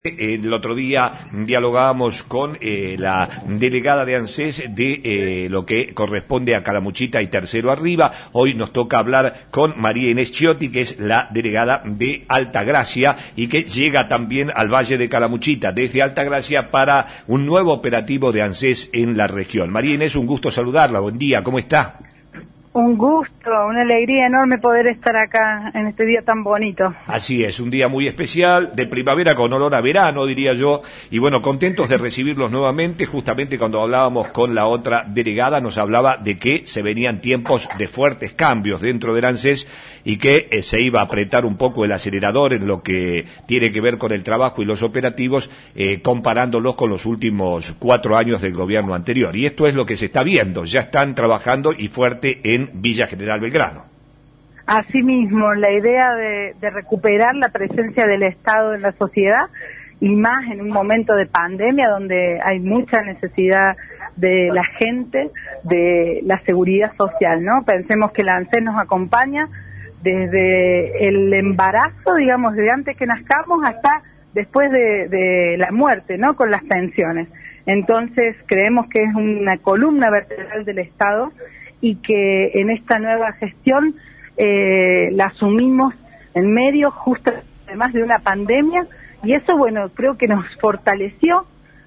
El otro día dialogábamos con la delegada de ANSES de lo que corresponde a Calamuchita y Tercero Arriba. Hoy nos toca hablar con María Inés Chiotti, que es la delegada de Altagracia y que llega también al Valle de Calamuchita desde Altagracia para un nuevo operativo de ANSES en la región. María Inés, un gusto saludarla. Buen día, ¿cómo está? Un gusto, una alegría enorme poder estar acá en este día tan bonito. Así es, un día muy especial, de primavera con olor a verano, diría yo, y bueno, contentos de recibirlos nuevamente. Justamente cuando hablábamos con la otra delegada nos hablaba de que se venían tiempos de fuertes cambios dentro del ANSES y que se iba a apretar un poco el acelerador en lo que tiene que ver con el trabajo y los operativos, comparándolos con los últimos 4 años del gobierno anterior. Y esto es lo que se está viendo, ya están trabajando y fuerte en Villa General Belgrano. Asimismo, la idea de recuperar la presencia del Estado en la sociedad y más en un momento de pandemia donde hay mucha necesidad de la gente, de la seguridad social, ¿no? Pensemos que la ANSES nos acompaña desde el embarazo, digamos, desde antes que nazcamos hasta después de la muerte, ¿no? Con las pensiones. Entonces, creemos que es una columna vertebral del Estado y que en esta nueva gestión la asumimos en medio justo además de una pandemia, y eso, bueno, creo que nos fortaleció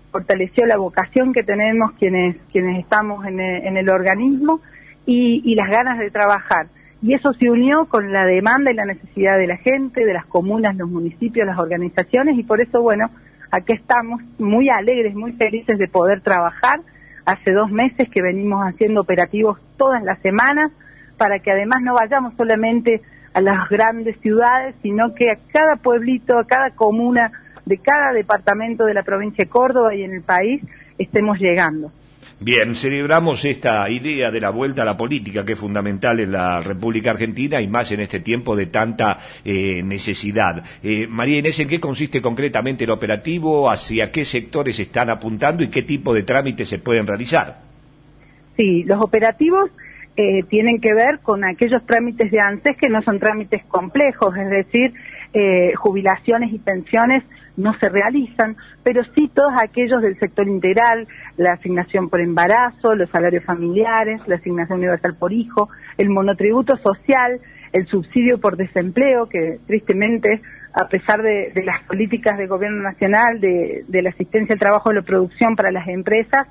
la vocación que tenemos quienes estamos en el organismo y las ganas de trabajar. Y eso se unió con la demanda y la necesidad de la gente, de las comunas, los municipios, las organizaciones, y por eso, bueno, aquí estamos muy alegres, muy felices de poder trabajar. Hace 2 meses que venimos haciendo operativos todas las semanas para que además no vayamos solamente a las grandes ciudades, sino que a cada pueblito, a cada comuna de cada departamento de la provincia de Córdoba y en el país estemos llegando. Bien, celebramos esta idea de la vuelta a la política, que es fundamental en la República Argentina y más en este tiempo de tanta necesidad. María Inés, ¿en qué consiste concretamente el operativo? ¿Hacia qué sectores están apuntando y qué tipo de trámites se pueden realizar? Sí, los operativos tienen que ver con aquellos trámites de ANSES que no son trámites complejos, es decir, jubilaciones y pensiones no se realizan, pero sí todos aquellos del sector integral, la asignación por embarazo, los salarios familiares, la asignación universal por hijo, el monotributo social, el subsidio por desempleo, que tristemente, a pesar de las políticas del gobierno nacional, de la asistencia al trabajo de la producción para las empresas,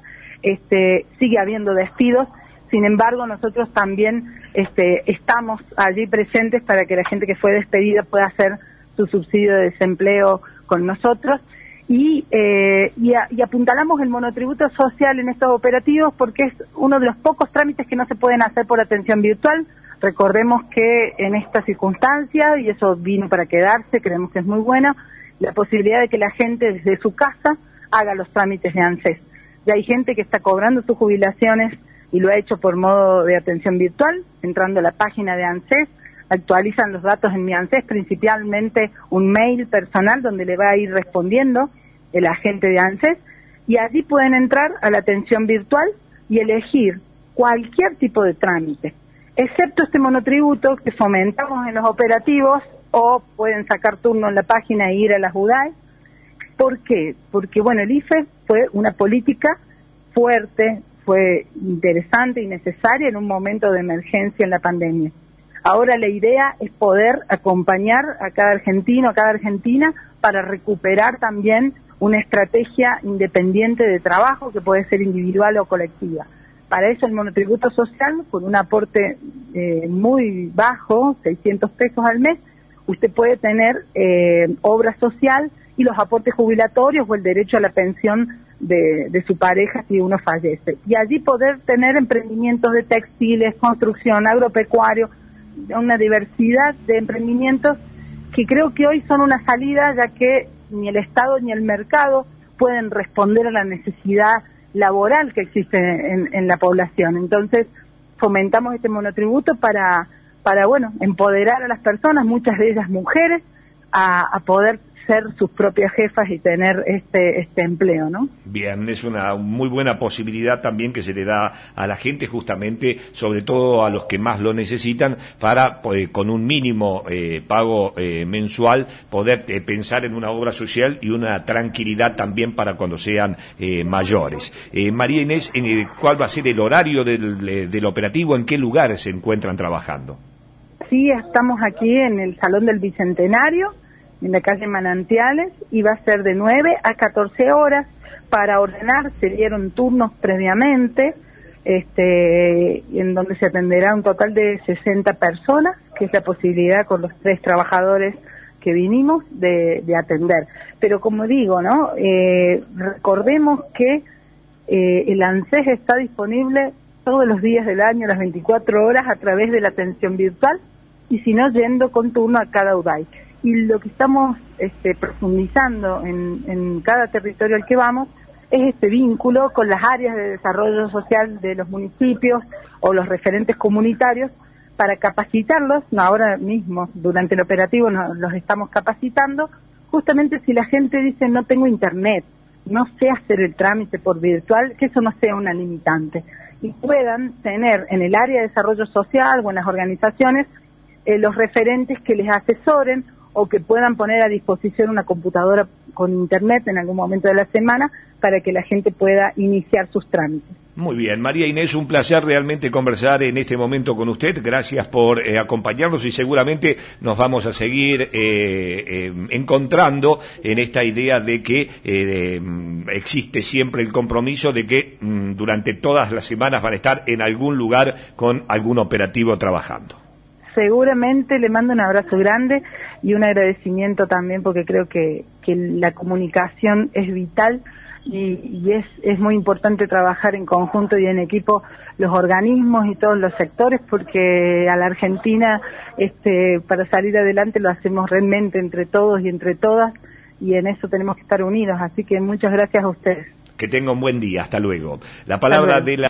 sigue habiendo despidos. Sin embargo, nosotros también estamos allí presentes para que la gente que fue despedida pueda hacer su subsidio de desempleo con nosotros, y apuntalamos el monotributo social en estos operativos porque es uno de los pocos trámites que no se pueden hacer por atención virtual. Recordemos que en esta circunstancia, y eso vino para quedarse, creemos que es muy bueno, la posibilidad de que la gente desde su casa haga los trámites de ANSES. Ya hay gente que está cobrando sus jubilaciones y lo ha hecho por modo de atención virtual, entrando a la página de ANSES, actualizan los datos en mi ANSES, principalmente un mail personal donde le va a ir respondiendo el agente de ANSES, y allí pueden entrar a la atención virtual y elegir cualquier tipo de trámite, excepto este monotributo que fomentamos en los operativos, o pueden sacar turno en la página e ir a la JUDAE. ¿Por qué? Porque, bueno, el IFE fue una política fuerte, fue interesante y necesaria en un momento de emergencia en la pandemia. Ahora la idea es poder acompañar a cada argentino, a cada argentina, para recuperar también una estrategia independiente de trabajo que puede ser individual o colectiva. Para eso el monotributo social, con un aporte muy bajo, 600 pesos al mes, usted puede tener obra social y los aportes jubilatorios o el derecho a la pensión de su pareja si uno fallece. Y allí poder tener emprendimientos de textiles, construcción, agropecuario, una diversidad de emprendimientos que creo que hoy son una salida, ya que ni el Estado ni el mercado pueden responder a la necesidad laboral que existe en la población. Entonces fomentamos este monotributo para bueno, empoderar a las personas, muchas de ellas mujeres, a poder ser sus propias jefas y tener este empleo, ¿no? Bien, es una muy buena posibilidad también que se le da a la gente, justamente, sobre todo a los que más lo necesitan, para con un mínimo pago mensual poder pensar en una obra social y una tranquilidad también para cuando sean mayores. María Inés, ¿cuál va a ser el horario del operativo? ¿En qué lugares se encuentran trabajando? Sí, estamos aquí en el Salón del Bicentenario, en la calle Manantiales, y va a ser de 9 a 14 horas. Para ordenar se dieron turnos previamente, en donde se atenderá un total de 60 personas, que es la posibilidad con los 3 trabajadores que vinimos de atender. Pero como digo, ¿no? Recordemos que el ANSES está disponible todos los días del año, las 24 horas, a través de la atención virtual, y si no, yendo con turno a cada UDAI. Y lo que estamos profundizando en cada territorio al que vamos es este vínculo con las áreas de desarrollo social de los municipios o los referentes comunitarios para capacitarlos. Ahora mismo, durante el operativo, los estamos capacitando, justamente si la gente dice no tengo internet, no sé hacer el trámite por virtual, que eso no sea una limitante, y puedan tener en el área de desarrollo social o en las organizaciones los referentes que les asesoren o que puedan poner a disposición una computadora con internet en algún momento de la semana para que la gente pueda iniciar sus trámites. Muy bien, María Inés, un placer realmente conversar en este momento con usted. Gracias por acompañarnos y seguramente nos vamos a seguir encontrando en esta idea de que existe siempre el compromiso de que durante todas las semanas van a estar en algún lugar con algún operativo trabajando. Seguramente, le mando un abrazo grande y un agradecimiento también, porque creo que la comunicación es vital y es muy importante trabajar en conjunto y en equipo los organismos y todos los sectores, porque a la Argentina para salir adelante lo hacemos realmente entre todos y entre todas, y en eso tenemos que estar unidos. Así que muchas gracias a ustedes. Que tenga un buen día. Hasta luego. La palabra de la